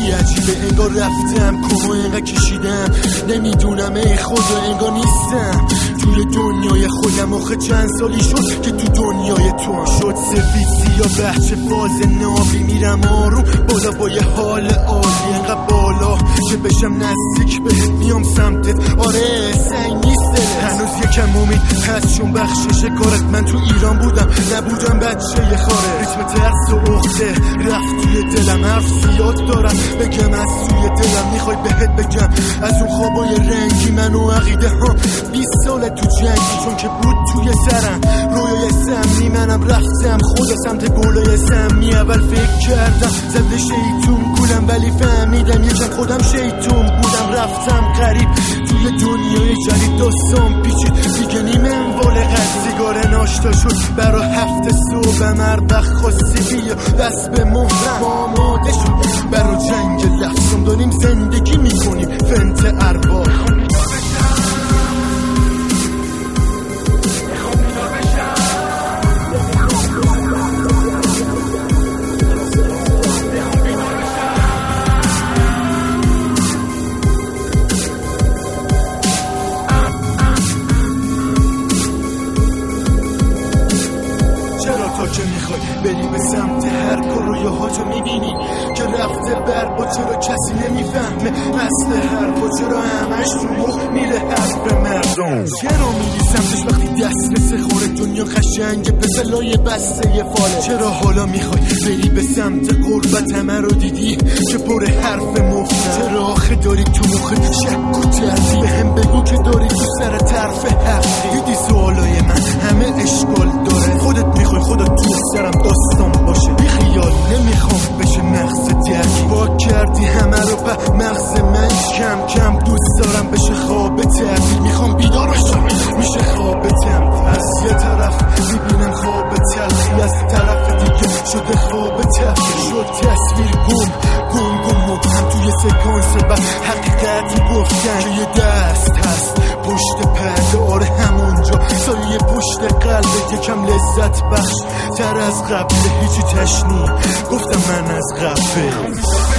خیلی عجیبه، انگار رفتم کما انقدر کشیدم نمیدونم ای خدا انگار نیستم توی دنیای خودم. آخه چند سالی شد که تو دنیای تو شد سفیدی یا بچه فاز نابی میرم آروم بالا با یه حال عالی انقدر بالا که بشم نزدیک بهت میام سمتت. آره سنگ نیست هنوز یکم امید هست چون بخشش کارت. من تو ایران بودم نبودم بچه خاره، ریتم ترس و عقده رفت توی دلم. حرف زیاد دارم بگم از توی دلم، میخوای بهت بگم از اون خوابای رنگی من و عقیده ها 20 سال تو جنگی چون که بود توی سرم رویای سمی. منم رفتم خود سمت گلای سمی، اول فکر کردم زده شیطون گولم ولی فهمیدم یکم خودم شیطون بودم. رفتم قریب توی دنیای جدید داستان پیچید دیگه نیمه انوال سیگار ناشتا شد برا هفته صبحم هر وقت خواستی بیا دست به مهرم آماده شد برا جنگ لفظم داریم زندگی میکنیم فنت ارباب. که میخوای بری به سمت هر رویاهاتو میبینی که رفته بربا چرا کسی نمیفهمه مثل حرفا چرا همش تو مخ میره حرف مردم. چرا میری سمتش وقتی دست به سخور دنیا قشنگه پسلای بسته یه فاله. چرا حالا میخوای بری به سمت قربت همه رو دیدی که پر حرف مفت. چرا آخه داری تو مخت شک و تردی بهم بگو که داری تو سر طرف حق. دیدی سوالای من همه اشکال داره، خودت میخوای خودت تو سرم داستان باشه. بی خیال نمیخوام بشه مغز درگی با کردی همه رو به مغز من کم کم دوست دارم بشه خواب تردی. میخوام بیدار بشم میشه خواب تم از یه طرف میبینم خواب تلخی از طرف دیگه شده خواب تلخی شد تصویر گم مبهم توی سکانس و حقیقت گفتن که یه دست هست پشت پرده. آره همونجا سایه پشت قلب یکم لذت بخش تر از قبل هیچی تشنی گفتم من از قبل